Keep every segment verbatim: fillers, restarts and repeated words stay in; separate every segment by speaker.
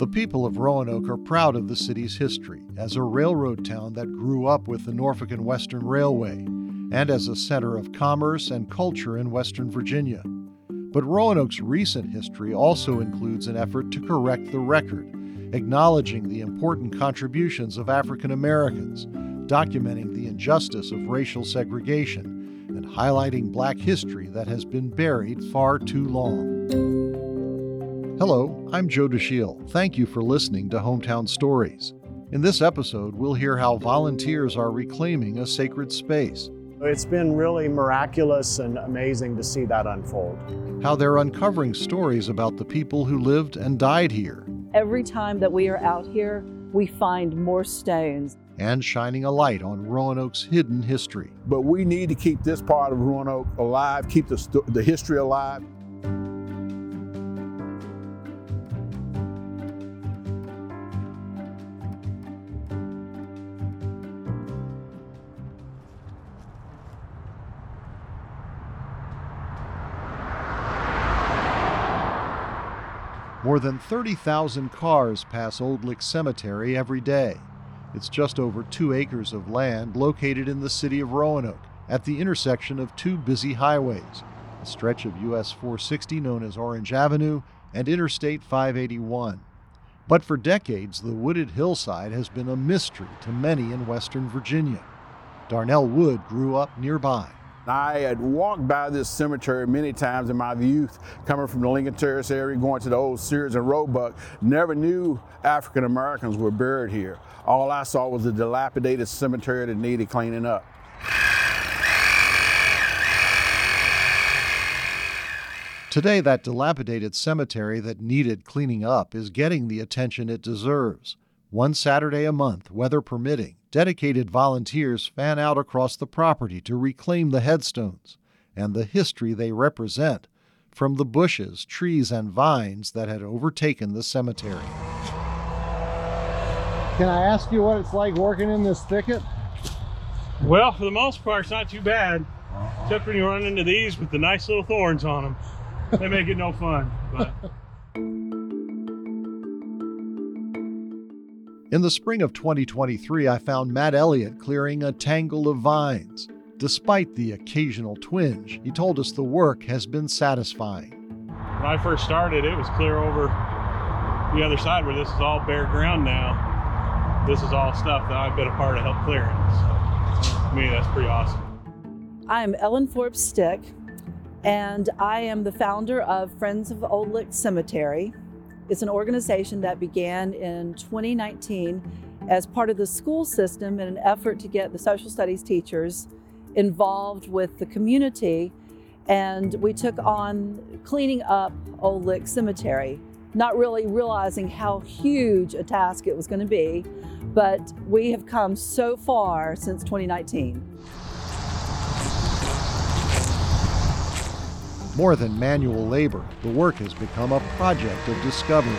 Speaker 1: The people of Roanoke are proud of the city's history as a railroad town that grew up with the Norfolk and Western Railway, and as a center of commerce and culture in Western Virginia. But Roanoke's recent history also includes an effort to correct the record, acknowledging the important contributions of African Americans, documenting the injustice of racial segregation, and highlighting Black history that has been buried far too long. Hello, I'm Joe Dashiell. Thank you for listening to Hometown Stories. In this episode, we'll hear how volunteers are reclaiming a sacred space,
Speaker 2: It's been really miraculous and amazing to see that unfold.
Speaker 1: how they're uncovering stories about the people who lived and died here,
Speaker 3: Every time that we are out here, we find more stones.
Speaker 1: and shining a light on Roanoke's hidden history.
Speaker 4: But we need to keep this part of Roanoke alive, keep the, sto- the history alive.
Speaker 1: More than thirty thousand cars pass Old Lick Cemetery every day. It's just over two acres of land located in the city of Roanoke at the intersection of two busy highways, a stretch of U S four sixty known as Orange Avenue and Interstate five eighty-one. But for decades, the wooded hillside has been a mystery to many in Western Virginia. Darnell Wood grew up nearby.
Speaker 4: I had walked by this cemetery many times in my youth, coming from the Lincoln Terrace area, going to the old Sears and Roebuck. Never knew African Americans were buried here. All I saw was a dilapidated cemetery that needed cleaning up.
Speaker 1: Today, that dilapidated cemetery that needed cleaning up is getting the attention it deserves. One Saturday a month, weather permitting, dedicated volunteers fan out across the property to reclaim the headstones and the history they represent from the bushes, trees, and vines that had overtaken the cemetery.
Speaker 5: Can I ask you what it's like working in this thicket?
Speaker 6: Well, for the most part, it's not too bad, except when you run into these with the nice little thorns on them. They make it no fun. But
Speaker 1: In the spring of twenty twenty-three, I found Matt Elliott clearing a tangle of vines. Despite the occasional twinge, he told us the work has been satisfying.
Speaker 6: when I first started, it was clear over the other side where this is all bare ground now. This is all stuff that I've been a part of help clearing. So to me, that's pretty awesome.
Speaker 3: I am Ellen Forbes Stick, and I am the founder of Friends of Old Lick Cemetery. It's an organization that began in twenty nineteen as part of the school system in an effort to get the social studies teachers involved with the community. And we took on cleaning up Old Lick Cemetery, not really realizing how huge a task it was going to be, but we have come so far since twenty nineteen.
Speaker 1: More than manual labor, the work has become a project of discovery.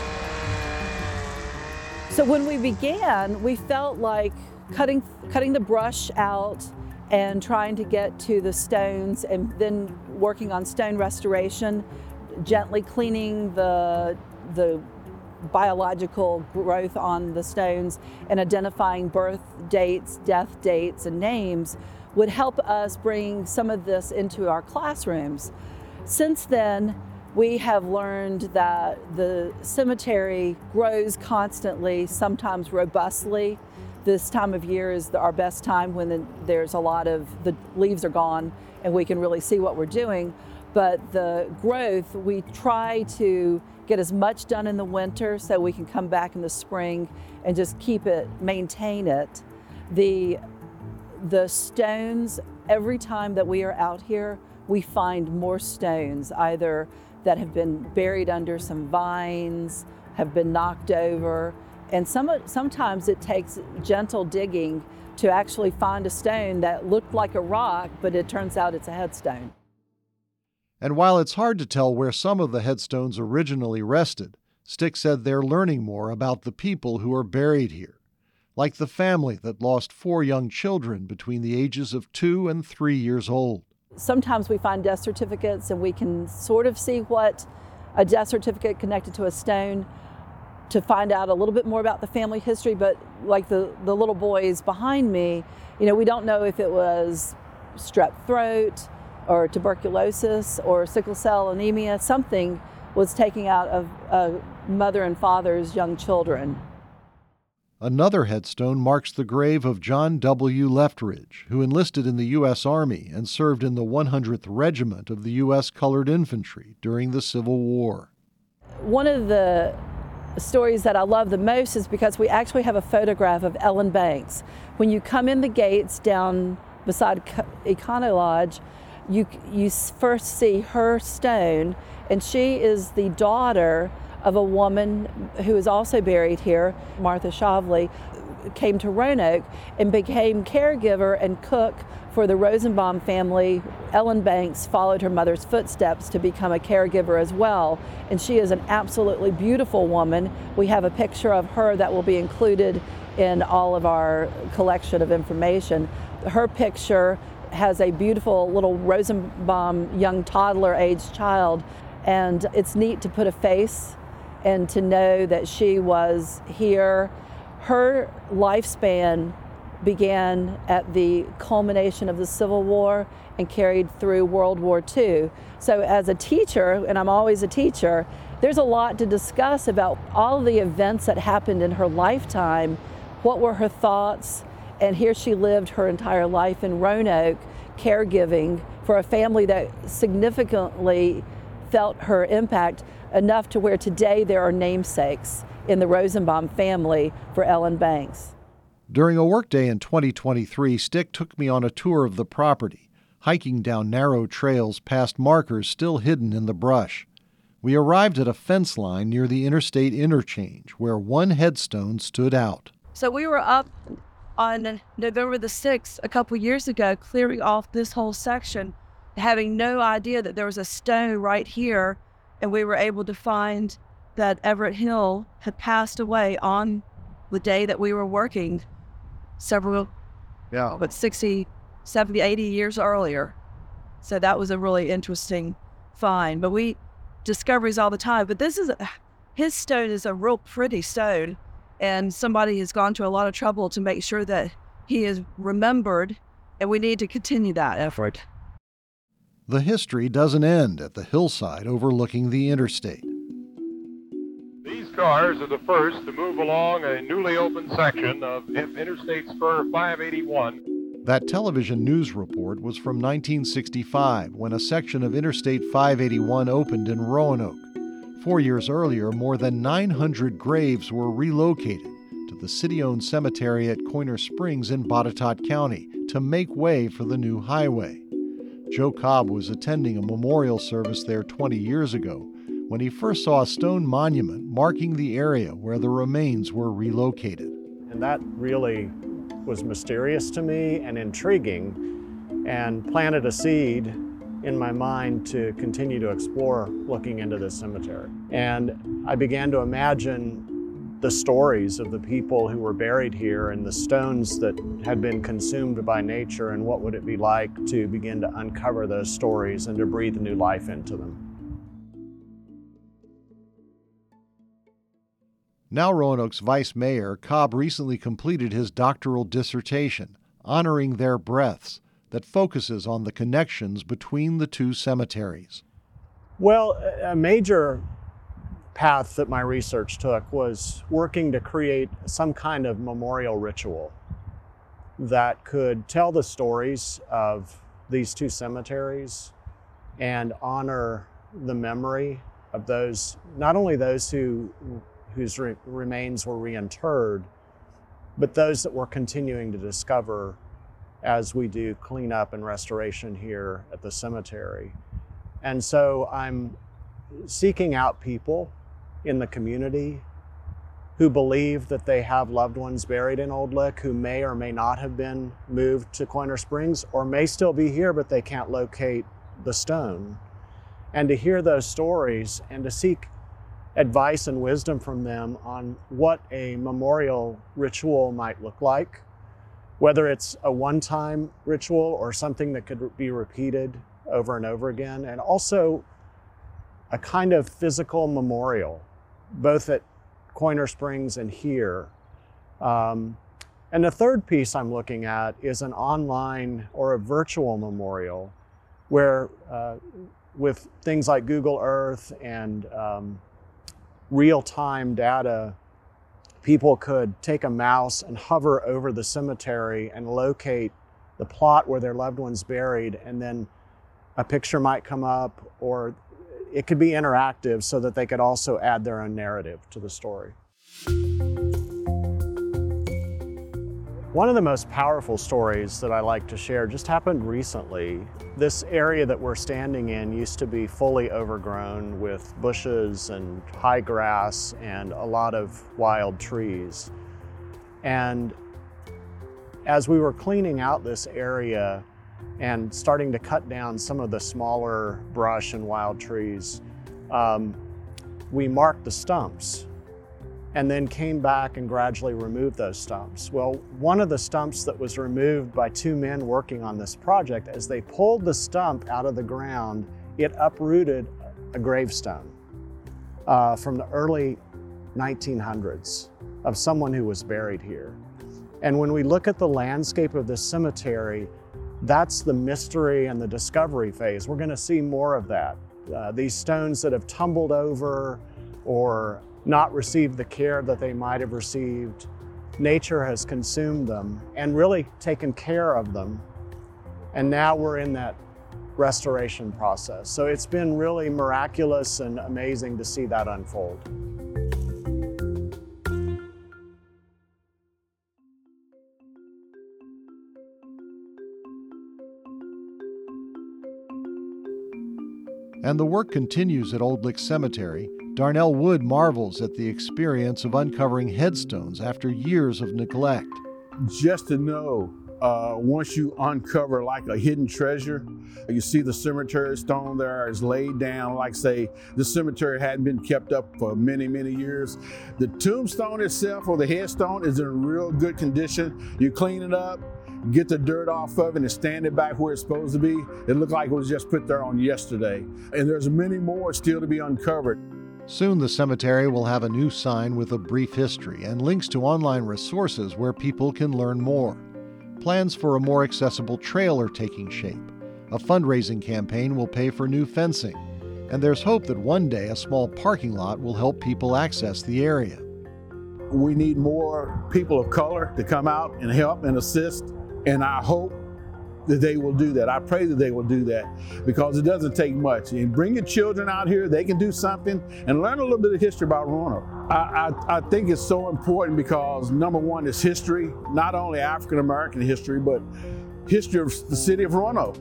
Speaker 3: So when we began, we felt like cutting cutting the brush out and trying to get to the stones and then working on stone restoration, gently cleaning the the biological growth on the stones and identifying birth dates, death dates, and names would help us bring some of this into our classrooms. Since then, we have learned that the cemetery grows constantly, sometimes robustly. This time of year is the, our best time when the, there's a lot of, the leaves are gone and we can really see what we're doing. But the growth, we try to get as much done in the winter so we can come back in the spring and just keep it, maintain it. The The stones, every time that we are out here, we find more stones, either that have been buried under some vines, have been knocked over, and some, sometimes it takes gentle digging to actually find a stone that looked like a rock, but it turns out it's a headstone.
Speaker 1: And while it's hard to tell where some of the headstones originally rested, Stick said they're learning more about the people who are buried here, like the family that lost four young children between the ages of two and three years old.
Speaker 3: Sometimes we find death certificates and we can sort of see what a death certificate connected to a stone to find out a little bit more about the family history, but like the, the little boys behind me, you know, we don't know if it was strep throat or tuberculosis or sickle cell anemia. Something was taking out of a mother and father's young children.
Speaker 1: Another headstone marks the grave of John W. Leftridge, who enlisted in the U S Army and served in the one hundredth Regiment of the U S Colored Infantry during the Civil War.
Speaker 3: One of the stories that I love the most is because we actually have a photograph of Ellen Banks. When you come in the gates down beside Econo Lodge, you, you first see her stone, and she is the daughter of a woman who is also buried here, Martha Shavley, came to Roanoke and became caregiver and cook for the Rosenbaum family. Ellen Banks followed her mother's footsteps to become a caregiver as well, and she is an absolutely beautiful woman. We have a picture of her that will be included in all of our collection of information. Her picture has a beautiful little Rosenbaum young toddler-aged child, and it's neat to put a face and to know that she was here. Her lifespan began at the culmination of the Civil War and carried through World War Two. So as a teacher, and I'm always a teacher, there's a lot to discuss about all of the events that happened in her lifetime. What were her thoughts? And here she lived her entire life in Roanoke, caregiving for a family that significantly felt her impact, enough to where today there are namesakes in the Rosenbaum family for Ellen Banks.
Speaker 1: During a workday in twenty twenty-three, Stick took me on a tour of the property, hiking down narrow trails past markers still hidden in the brush. We arrived at a fence line near the interstate interchange where one headstone stood out.
Speaker 7: So we were up on November the sixth a couple years ago, clearing off this whole section, having no idea that there was a stone right here, and we were able to find that Everett Hill had passed away on the day that we were working several,
Speaker 1: yeah,
Speaker 7: but sixty, seventy, eighty years earlier. So that was a really interesting find. But we discoveries all the time. But this is, a, his stone is a real pretty stone, and somebody has gone to a lot of trouble to make sure that he is remembered, and we need to continue that effort.
Speaker 1: The history doesn't end at the hillside overlooking the interstate.
Speaker 8: These cars are the first to move along a newly opened section of Interstate Spur five eighty-one.
Speaker 1: That television news report was from nineteen sixty-five, when a section of Interstate five eighty-one opened in Roanoke. Four years earlier, more than nine hundred graves were relocated to the city-owned cemetery at Coiner Springs in Botetourt County to make way for the new highway. Joe Cobb was attending a memorial service there twenty years ago when he first saw a stone monument marking the area where the remains were relocated.
Speaker 2: And that really was mysterious to me and intriguing, and planted a seed in my mind to continue to explore looking into this cemetery. And I began to imagine the stories of the people who were buried here and the stones that had been consumed by nature, and what would it be like to begin to uncover those stories and to breathe new life into them.
Speaker 1: Now Roanoke's vice mayor, Cobb recently completed his doctoral dissertation, Honoring Their Breaths, that focuses on the connections between the two cemeteries.
Speaker 2: Well, a major path that my research took was working to create some kind of memorial ritual that could tell the stories of these two cemeteries and honor the memory of those, not only those who whose re- remains were reinterred, but those that we're continuing to discover as we do cleanup and restoration here at the cemetery. And so I'm seeking out people in the community who believe that they have loved ones buried in Old Lick who may or may not have been moved to Coiner Springs, or may still be here but they can't locate the stone. And to hear those stories and to seek advice and wisdom from them on what a memorial ritual might look like, whether it's a one-time ritual or something that could be repeated over and over again, and also a kind of physical memorial, both at Coiner Springs and here. Um, and the third piece I'm looking at is an online or a virtual memorial where uh, with things like Google Earth and um, real-time data, people could take a mouse and hover over the cemetery and locate the plot where their loved one's buried, and then a picture might come up, or it could be interactive so that they could also add their own narrative to the story. One of the most powerful stories that I like to share just happened recently. This area that we're standing in used to be fully overgrown with bushes and high grass and a lot of wild trees. And as we were cleaning out this area and starting to cut down some of the smaller brush and wild trees, um, we marked the stumps and then came back and gradually removed those stumps. Well, one of the stumps that was removed by two men working on this project, as they pulled the stump out of the ground, it uprooted a gravestone uh, from the early nineteen hundreds of someone who was buried here. And when we look at the landscape of this cemetery, that's the mystery and the discovery phase. We're gonna see more of that. Uh, these stones that have tumbled over or not received the care that they might have received. Nature has consumed them and really taken care of them. And now we're in that restoration process. So it's been really miraculous and amazing to see that unfold.
Speaker 1: And the work continues at Old Lick Cemetery. Darnell Wood marvels at the experience of uncovering headstones after years of neglect.
Speaker 4: Just to know, uh, once you uncover like a hidden treasure, you see the cemetery stone there is laid down like, say, the cemetery hadn't been kept up for many, many years. The tombstone itself or the headstone is in real good condition. You clean it up, get the dirt off of it and stand it back where it's supposed to be. It looked like it was just put there on yesterday. And there's many more still to be uncovered.
Speaker 1: Soon the cemetery will have a new sign with a brief history and links to online resources where people can learn more. Plans for a more accessible trail are taking shape. A fundraising campaign will pay for new fencing. And there's hope that one day a small parking lot will help people access the area.
Speaker 4: We need more people of color to come out and help and assist. And I hope that they will do that. I pray that they will do that because it doesn't take much. And bring your children out here, they can do something and learn a little bit of history about Roanoke. I, I, I think it's so important because number one is history, not only African-American history, but history of the city of Roanoke.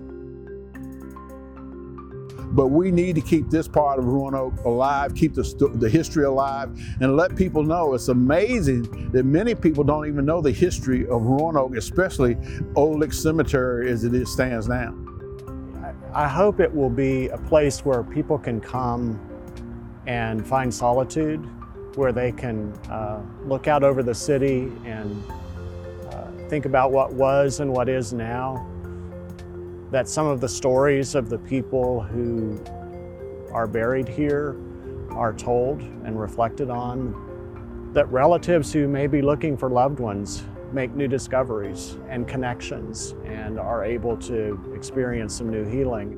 Speaker 4: But we need to keep this part of Roanoke alive, keep the, the history alive, and let people know. It's amazing that many people don't even know the history of Roanoke, especially Old Lick Cemetery as it is, stands now.
Speaker 2: I hope it will be a place where people can come and find solitude, where they can uh, look out over the city and uh, think about what was and what is now. That some of the stories of the people who are buried here are told and reflected on. That relatives who may be looking for loved ones make new discoveries and connections and are able to experience some new healing.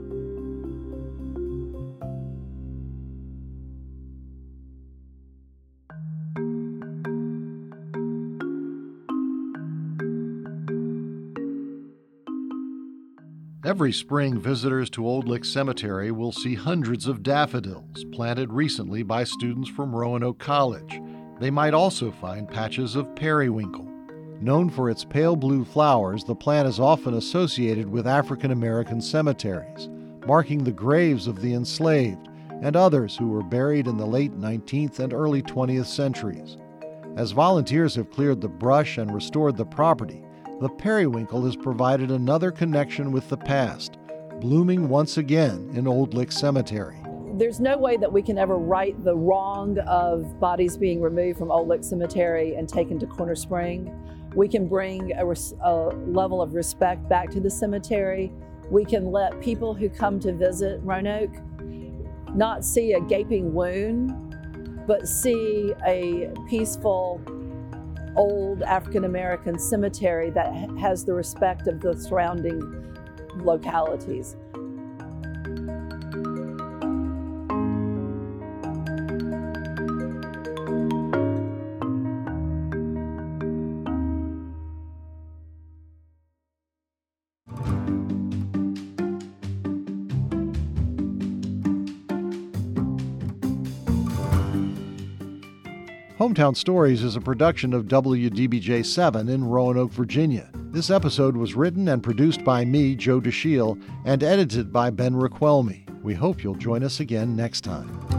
Speaker 1: Every spring, visitors to Old Lick Cemetery will see hundreds of daffodils planted recently by students from Roanoke College. They might also find patches of periwinkle. Known for its pale blue flowers, the plant is often associated with African American cemeteries, marking the graves of the enslaved and others who were buried in the late nineteenth and early twentieth centuries. As volunteers have cleared the brush and restored the property, the periwinkle has provided another connection with the past, blooming once again in Old Lick Cemetery.
Speaker 3: There's no way that we can ever right the wrong of bodies being removed from Old Lick Cemetery and taken to Coiner Spring. We can bring a, res- a level of respect back to the cemetery. We can let people who come to visit Roanoke not see a gaping wound, but see a peaceful, old African American cemetery that has the respect of the surrounding localities.
Speaker 1: Hometown Stories is a production of W D B J seven in Roanoke, Virginia. This episode was written and produced by me, Joe Dashiell, and edited by Ben Raquelme. We hope you'll join us again next time.